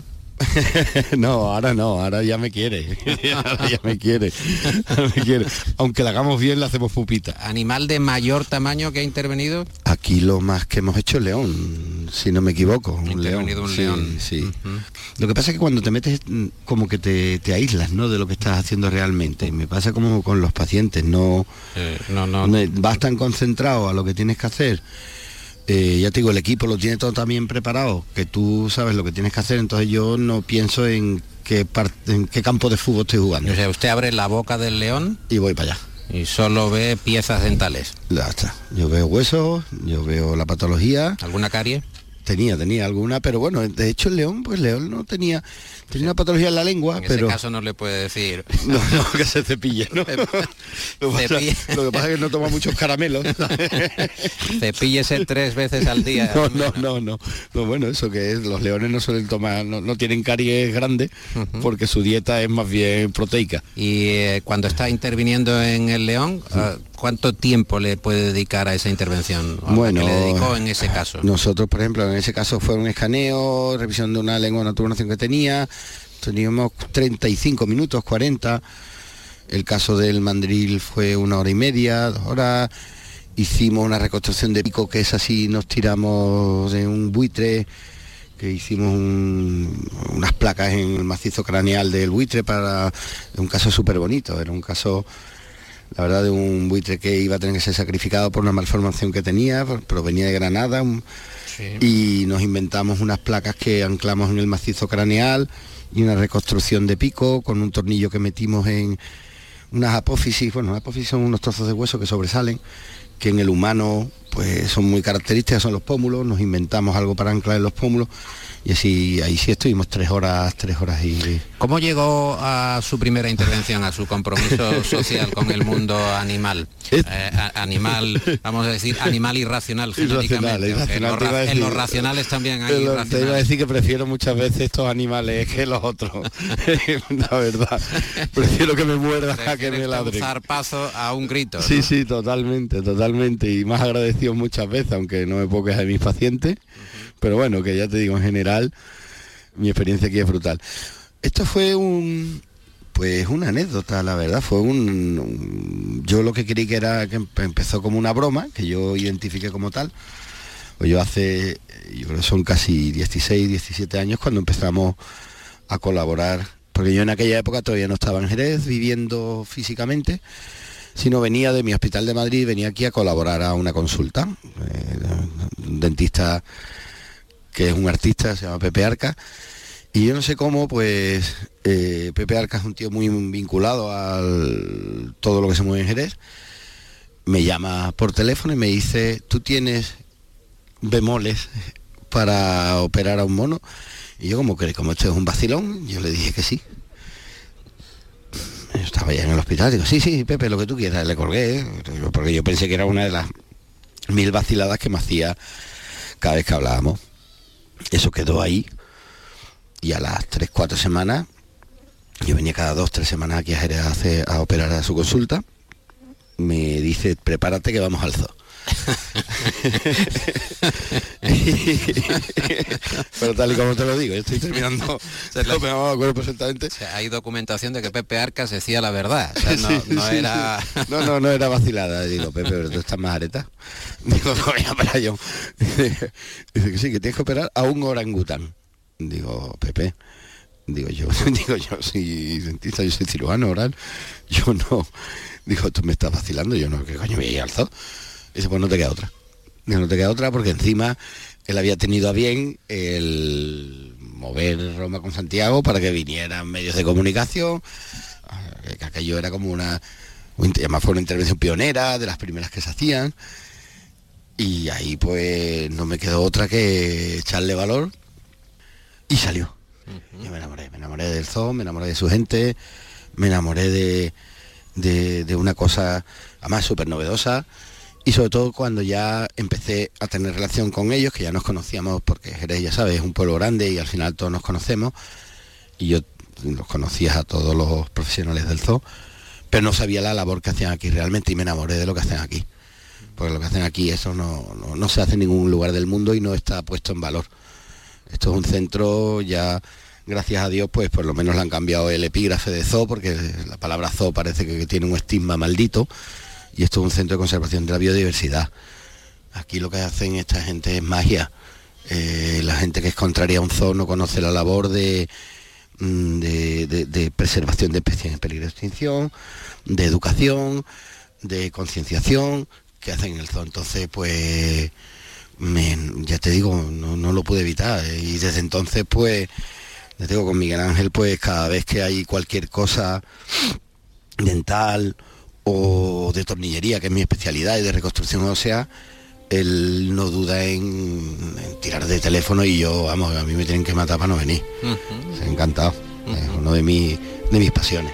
No, ahora no, ahora ya me quiere, ahora ya me quiere, ahora me quiere. Aunque la hagamos bien, la hacemos pupita. ¿Animal de mayor tamaño que ha intervenido? Aquí lo más que hemos hecho es león, si no me equivoco. Ha un león. un sí, león. Sí. Uh-huh. Lo que pasa es que cuando te metes, como que te, te aíslas, ¿no?, de lo que estás haciendo realmente. Me pasa como con los pacientes, no, eh, no, no, no vas tan concentrado a lo que tienes que hacer. Eh, ya te digo, el equipo lo tiene todo también preparado, que tú sabes lo que tienes que hacer, entonces yo no pienso en qué, parte, en qué campo de fútbol estoy jugando. O sea, usted abre la boca del león y voy para allá. Y solo ve piezas dentales. Ya está. Yo veo huesos, yo veo la patología. ¿Alguna carie? Tenía, tenía alguna, pero bueno, de hecho el león, pues León no tenía, tenía una patología en la lengua, en pero... En ese caso no le puede decir... No, no, que se cepille, ¿no? Lo, pasa, lo que pasa es que no toma muchos caramelos. Cepíllese tres veces al día. No, no, no, no, no. Bueno, eso que es, los leones no suelen tomar, no, no tienen caries grandes, uh-huh. porque su dieta es más bien proteica. Y eh, cuando está interviniendo en el león, sí. uh, ¿cuánto tiempo le puede dedicar a esa intervención? Bueno, ¿qué le dedicó en ese caso? Nosotros, por ejemplo, en ese caso fue un escaneo, revisión de una lengua de naturalización que tenía, teníamos treinta y cinco minutos, cuarenta, el caso del mandril fue una hora y media, dos horas, hicimos una reconstrucción de pico, que es así, nos tiramos de un buitre, que hicimos un, unas placas en el macizo craneal del buitre, para un caso súper bonito, era un caso... La verdad, de un buitre que iba a tener que ser sacrificado por una malformación que tenía, provenía de Granada, un, sí. y nos inventamos unas placas que anclamos en el macizo craneal y una reconstrucción de pico con un tornillo que metimos en unas apófisis. Bueno, las apófisis son unos trozos de hueso que sobresalen, que en el humano pues son muy características, son los pómulos, nos inventamos algo para anclar en los pómulos y así ahí sí estuvimos tres horas, tres horas y... ¿Cómo llegó a su primera intervención, a su compromiso social con el mundo animal? Eh, a, animal, vamos a decir, animal irracional, irracional, irracional en, los ra decir, en los racionales también hay irracionales. Te iba a decir que prefiero muchas veces estos animales que los otros, la verdad. Prefiero que me muerdan a que me ladren. Un zarpazo a un grito, ¿no? Sí, sí, totalmente, totalmente. Y más agradecido muchas veces, aunque no me puedo quejar de mis pacientes. Pero bueno, que ya te digo, en general, mi experiencia aquí es brutal. Esto fue un, pues una anécdota, la verdad, fue un, un yo lo que creí que era, que empezó como una broma, que yo identifiqué como tal. Pues yo hace, yo creo que son casi dieciséis, diecisiete años cuando empezamos a colaborar, porque yo en aquella época todavía no estaba en Jerez viviendo físicamente, sino venía de mi hospital de Madrid, venía aquí a colaborar a una consulta. Eh, un dentista que es un artista, se llama Pepe Arca, y yo no sé cómo, pues eh, Pepe Arca es un tío muy vinculado a todo lo que se mueve en Jerez, me llama por teléfono y me dice, ¿tú tienes bemoles para operar a un mono? Y yo como que como esto es un vacilón, yo le dije que sí. Yo estaba ya en el hospital, digo, sí, sí, Pepe, lo que tú quieras, le colgué, ¿eh? Porque yo pensé que era una de las mil vaciladas que me hacía cada vez que hablábamos. Eso quedó ahí y a las tres, cuatro semanas, yo venía cada dos, tres semanas aquí a Jerez a, hacer, a operar a su consulta, me dice, prepárate que vamos al zoo. Pero tal y como te lo digo, yo estoy terminando, se no me acuerdo perfectamente. O sea, hay documentación de que Pepe Arcas decía la verdad, o sea, no, sí, no sí, era sí. no, no, no era vacilada. Digo, Pepe, pero tú estás más areta. Digo, no voy a operar yo. Dice, dice que sí, que tienes que operar a un orangután. Digo, Pepe, digo yo, digo yo soy dentista, yo soy cirujano oral, yo no. Digo, tú me estás vacilando, yo no, ¿qué coño me voy al zoo? Dice, pues no te queda otra. Digo, no te queda otra porque encima él había tenido a bien el mover Roma con Santiago para que vinieran medios de comunicación, que aquello era como una, además fue una intervención pionera, de las primeras que se hacían, y ahí pues no me quedó otra que echarle valor, y salió. Uh-huh. Yo me enamoré, me enamoré del zoo, me enamoré de su gente, me enamoré de, de, de una cosa, además súper novedosa, y sobre todo cuando ya empecé a tener relación con ellos, que ya nos conocíamos, porque Jerez, ya sabes, es un pueblo grande y al final todos nos conocemos, y yo los conocía a todos los profesionales del zoo, pero no sabía la labor que hacían aquí realmente, y me enamoré de lo que hacen aquí, porque lo que hacen aquí, eso no, no, no se hace en ningún lugar del mundo y no está puesto en valor. Esto es un centro, ya gracias a Dios, pues por lo menos le han cambiado el epígrafe de zoo, porque la palabra zoo parece que tiene un estigma maldito, y esto es un centro de conservación de la biodiversidad. Aquí lo que hacen esta gente es magia. Eh, la gente que es contraria a un zoo no conoce la labor de, de, de, de preservación de especies en peligro de extinción, de educación, de concienciación que hacen en el zoo. Entonces, pues, me, ya te digo, no, no lo pude evitar. Eh, y desde entonces, pues, ya te digo, con Miguel Ángel, pues cada vez que hay cualquier cosa dental o de tornillería, que es mi especialidad, y de reconstrucción ósea, él no duda en, en tirar de teléfono y yo, vamos, a mí me tienen que matar para no venir. Uh-huh. Se ha encantado. Uh-huh. Es uno de, mi, de mis pasiones.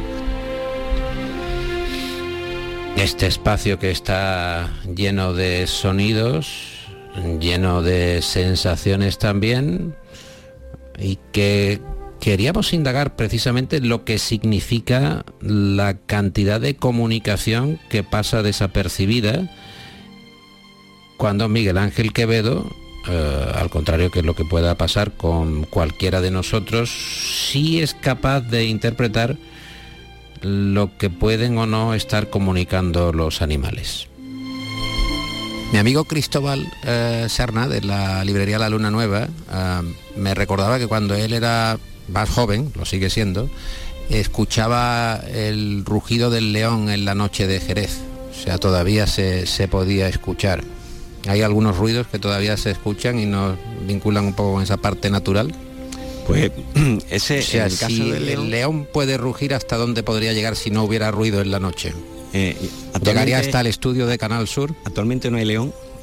Este espacio que está lleno de sonidos, lleno de sensaciones también, y que queríamos indagar precisamente lo que significa la cantidad de comunicación que pasa desapercibida cuando Miguel Ángel Quevedo, eh, al contrario que lo que pueda pasar con cualquiera de nosotros, sí es capaz de interpretar lo que pueden o no estar comunicando los animales. Mi amigo Cristóbal eh, Serna, de la librería La Luna Nueva, eh, me recordaba que cuando él era más joven, lo sigue siendo, escuchaba el rugido del león en la noche de Jerez. O sea, todavía se, se podía escuchar. Hay algunos ruidos que todavía se escuchan y nos vinculan un poco con esa parte natural. Pues ese, o sea, en el caso si del león, el león puede rugir, ¿hasta dónde podría llegar si no hubiera ruido en la noche? Eh, ¿Llegaría hasta el estudio de Canal Sur? Actualmente no hay león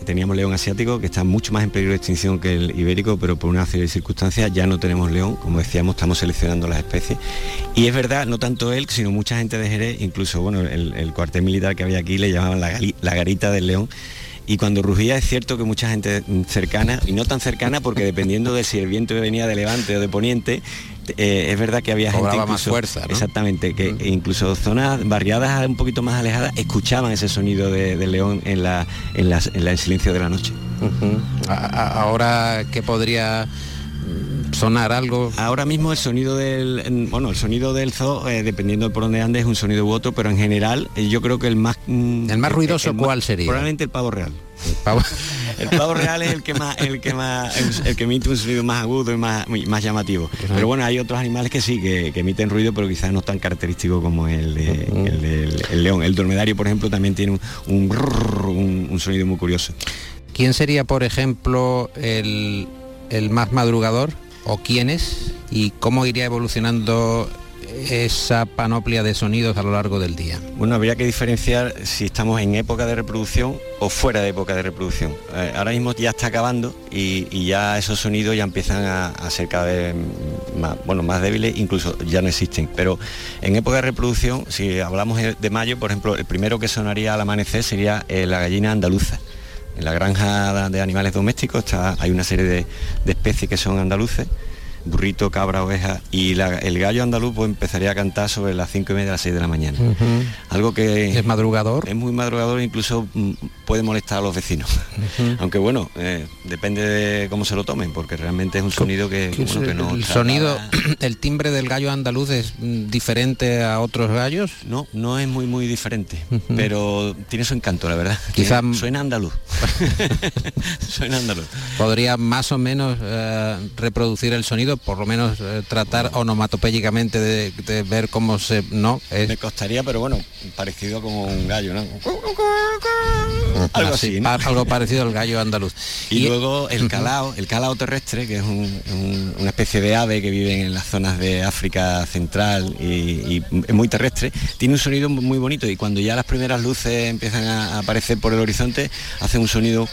teníamos león asiático, que está mucho más en peligro de extinción que el ibérico, pero por una serie de circunstancias ya no tenemos león, como decíamos, estamos seleccionando las especies. Y es verdad, no tanto él, sino mucha gente de Jerez, incluso bueno, el, el cuartel militar que había aquí le llamaban la, la garita del león. Y cuando rugía es cierto que mucha gente cercana, y no tan cercana porque dependiendo de si el viento venía de levante o de poniente, eh, es verdad que había cobraba gente incluso, más fuerza, ¿no? Exactamente, que uh-huh. incluso zonas barriadas un poquito más alejadas escuchaban ese sonido de, de león en la, en, la, en la en silencio de la noche. Uh-huh. a, a, ahora que podría sonar algo. Ahora mismo el sonido del bueno el sonido del zoo, eh, dependiendo de por dónde andes, es un sonido u otro, pero en general eh, yo creo que el más mm, el más ruidoso el, el ¿cuál más, sería? Probablemente el pavo real. El pavo, el pavo real es el que más el que más el, el que emite un sonido más agudo y más, más llamativo. Uh-huh. Pero bueno, hay otros animales que sí que, que emiten ruido, pero quizás no tan característico como el, de, uh-huh. el, de, el, el león. El dromedario, por ejemplo, también tiene un un, un, un sonido muy curioso. ¿Quién sería, por ejemplo, el, el más madrugador? ¿O quiénes? ¿Y cómo iría evolucionando esa panoplia de sonidos a lo largo del día? Bueno, habría que diferenciar si estamos en época de reproducción o fuera de época de reproducción. Eh, ahora mismo ya está acabando y, y ya esos sonidos ya empiezan a, a ser cada vez más, bueno, más débiles, incluso ya no existen. Pero en época de reproducción, si hablamos de mayo, por ejemplo, el primero que sonaría al amanecer sería eh, la gallina andaluza. En la granja de animales domésticos está, hay una serie de, de especies que son andaluces, burrito, cabra, oveja, y la, el gallo andaluz pues empezaría a cantar sobre las cinco y media a las seis de la mañana. Uh-huh. Algo que es madrugador. Es muy madrugador, incluso mm, puede molestar a los vecinos. Uh-huh. Aunque bueno, eh, depende de cómo se lo tomen, porque realmente es un sonido que, que, bueno, que no... El sonido, el timbre del gallo andaluz es diferente a otros gallos. No, no es muy muy diferente, uh-huh. pero tiene su encanto, la verdad. Quizá suena andaluz. Suena andaluz. Podría más o menos eh, reproducir el sonido, por lo menos eh, tratar onomatopéyicamente de, de ver cómo se... no es... Me costaría, pero bueno, parecido como un gallo, ¿no? Algo así, ¿no? Algo parecido al gallo andaluz. Y, y luego el calao, el calao terrestre, que es un, un, una especie de ave que vive en las zonas de África Central y, y es muy terrestre, tiene un sonido muy bonito, y cuando ya las primeras luces empiezan a aparecer por el horizonte, hace un sonido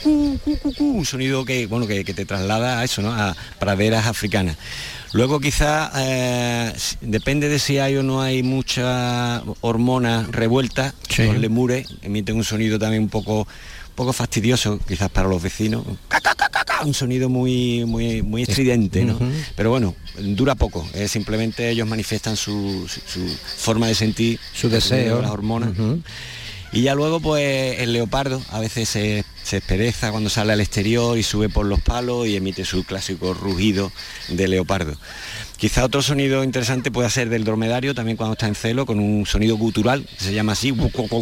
un sonido que bueno que, que te traslada a eso, ¿no? A praderas africanas. Luego quizá eh, depende de si hay o no hay mucha hormona revuelta. Sí. Los lemures emiten un sonido también un poco poco fastidioso quizás para los vecinos, un sonido muy muy muy estridente, ¿no? Uh-huh. Pero bueno, dura poco, eh, simplemente ellos manifiestan su, su, su forma de sentir, su deseo, las hormonas. Uh-huh. Y ya luego pues el leopardo a veces se, se espereza cuando sale al exterior y sube por los palos y emite su clásico rugido de leopardo. Quizá otro sonido interesante pueda ser del dromedario, también cuando está en celo, con un sonido gutural, que se llama así,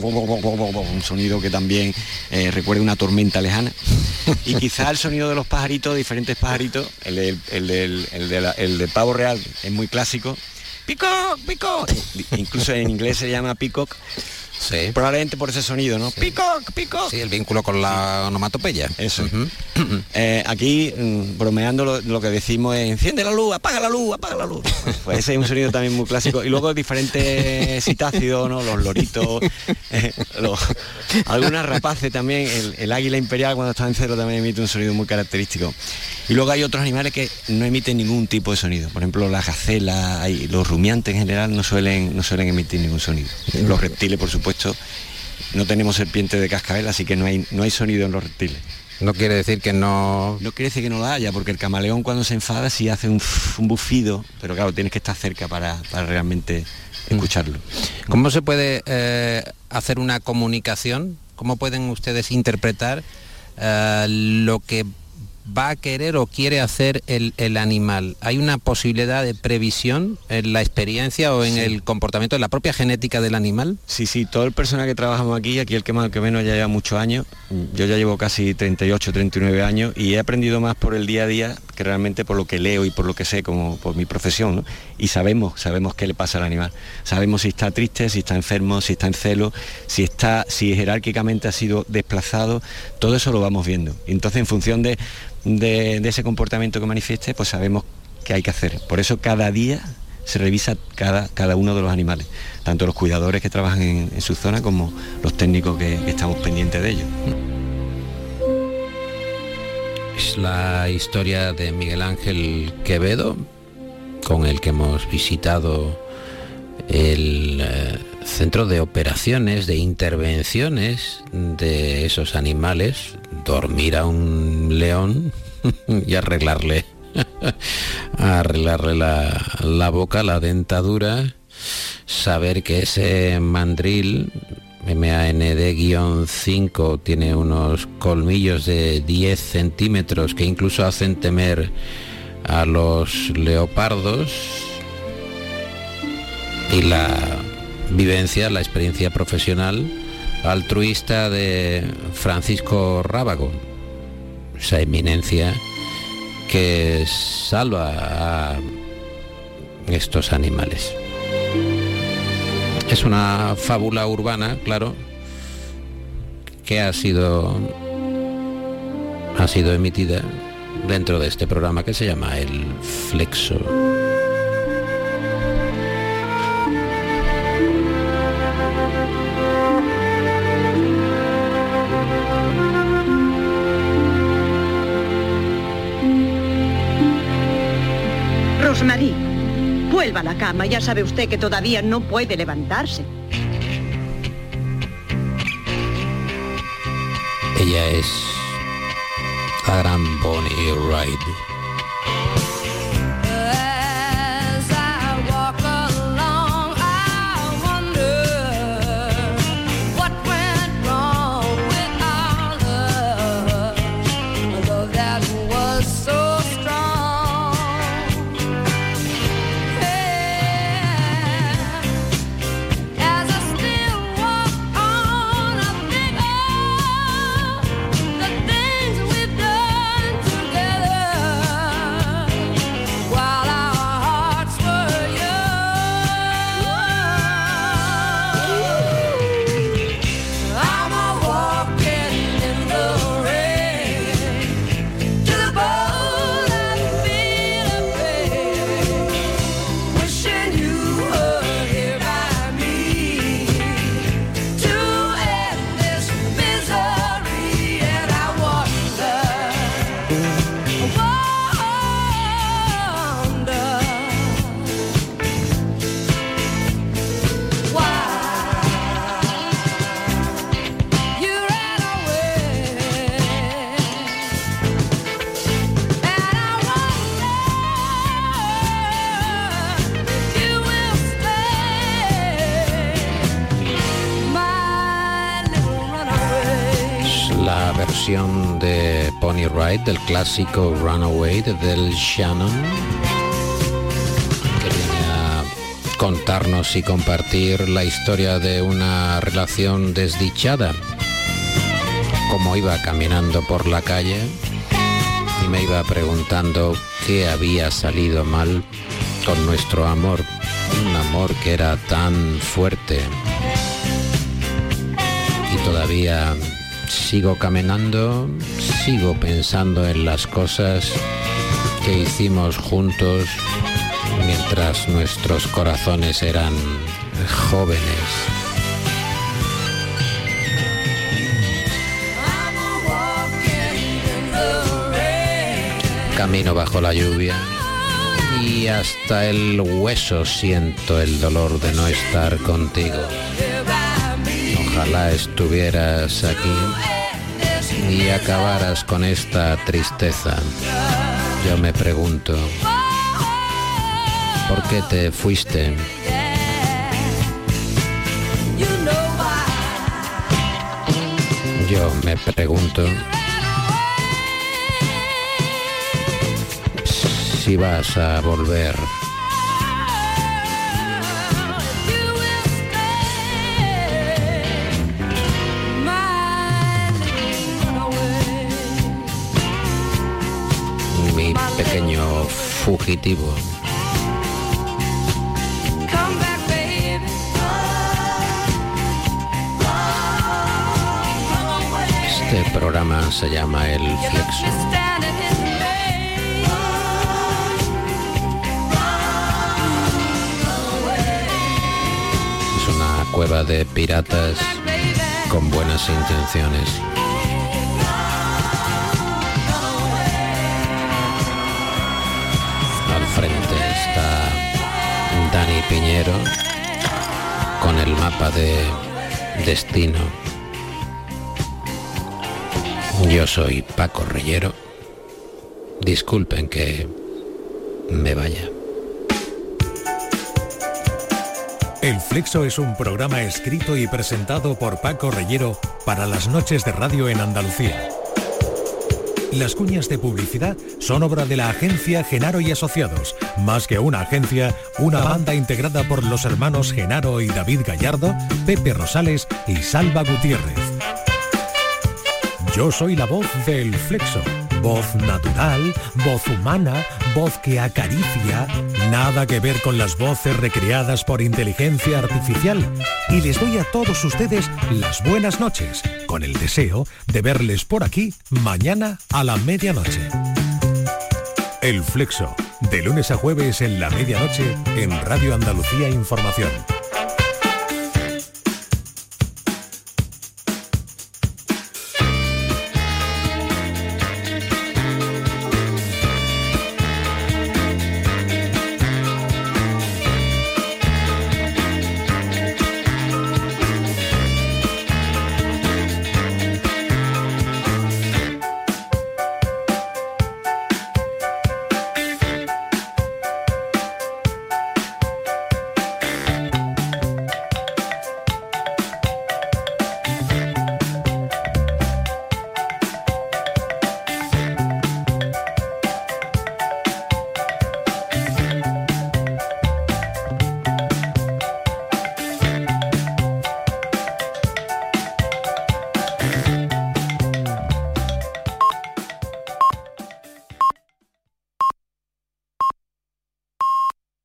un sonido que también eh, recuerda una tormenta lejana. Y quizá el sonido de los pajaritos, diferentes pajaritos, el del el el el de el de pavo real es muy clásico. ¡Peacock! ¡Peacock! Incluso en inglés se llama peacock. Sí. Probablemente por ese sonido, ¿no? Sí. ¡Peacock! ¡Peacock! Sí, el vínculo con la onomatopeya. Eso. Uh-huh. eh, aquí, mm, bromeando, lo, lo que decimos es enciende la luz, apaga la luz, apaga la luz. Pues ese es un sonido también muy clásico. Y luego diferentes citácidos, ¿no? Los loritos, eh, los, algunas rapaces también. El, el águila imperial cuando está en celo también emite un sonido muy característico. Y luego hay otros animales que no emiten ningún tipo de sonido. Por ejemplo, las gacelas, hay, los rumiantes en general no suelen, no suelen emitir ningún sonido. Los reptiles, por supuesto, no tenemos serpiente de cascabel, así que no hay, no hay sonido en los reptiles. No quiere decir que no... No quiere decir que no lo haya, porque el camaleón cuando se enfada sí hace un, un bufido, pero claro, tienes que estar cerca para, para realmente escucharlo. ¿Cómo se puede eh, hacer una comunicación? ¿Cómo pueden ustedes interpretar eh, lo que va a querer o quiere hacer el, el animal? ¿Hay una posibilidad de previsión en la experiencia o en sí. el comportamiento, en la propia genética del animal? Sí, sí, todo el personal que trabajamos aquí, aquí el que más el que menos ya lleva muchos años, yo ya llevo casi treinta y ocho, treinta y nueve años y he aprendido más por el día a día que realmente por lo que leo y por lo que sé, como por mi profesión, ¿no? Y sabemos, sabemos qué le pasa al animal. Sabemos si está triste, si está enfermo, si está en celo, si está, si jerárquicamente ha sido desplazado, todo eso lo vamos viendo. Y entonces en función de De, de ese comportamiento que manifieste, pues sabemos qué hay que hacer. Por eso cada día se revisa cada, cada uno de los animales, tanto los cuidadores que trabajan en, en su zona como los técnicos que, que estamos pendientes de ellos. Es la historia de Miguel Ángel Quevedo, con el que hemos visitado el eh, centro de operaciones, de intervenciones de esos animales, dormir a un león y arreglarle, arreglarle la, la boca, la dentadura, saber que ese mandril M A N D cinco tiene unos colmillos de diez centímetros que incluso hacen temer a los leopardos, y la vivencia, la experiencia profesional altruista de Francisco Rábago, esa eminencia que salva a estos animales. Es una fábula urbana, claro, que ha sido ha sido emitida dentro de este programa que se llama El Flexo. Rosmarie, vuelva a la cama, ya sabe usted que todavía no puede levantarse. Ella es la gran Bonnie Wright. De Bonnie Wright del clásico Runaway de Del Shannon, que viene a contarnos y compartir la historia de una relación desdichada. Como iba caminando por la calle y me iba preguntando qué había salido mal con nuestro amor, un amor que era tan fuerte, y todavía sigo caminando, sigo pensando en las cosas que hicimos juntos mientras nuestros corazones eran jóvenes. Camino bajo la lluvia y hasta el hueso siento el dolor de no estar contigo. Ojalá estuvieras aquí y acabaras con esta tristeza. Yo me pregunto, ¿por qué te fuiste? Yo me pregunto si vas a volver. Mi pequeño fugitivo. Este programa se llama El Flexo. Es una cueva de piratas con buenas intenciones. frente está Dani Piñero con el mapa de destino. Yo soy Paco Reyero. Disculpen que me vaya. El Flexo es un programa escrito y presentado por Paco Reyero para las noches de radio en Andalucía. Las cuñas de publicidad son obra de la agencia Genaro y Asociados. Más que una agencia, una banda integrada por los hermanos Genaro y David Gallardo, Pepe Rosales y Salva Gutiérrez. Yo soy la voz del Flexo. Voz natural, voz humana, voz que acaricia, nada que ver con las voces recreadas por inteligencia artificial. Y les doy a todos ustedes las buenas noches, con el deseo de verles por aquí mañana a la medianoche. El Flexo, de lunes a jueves en la medianoche en Radio Andalucía Información.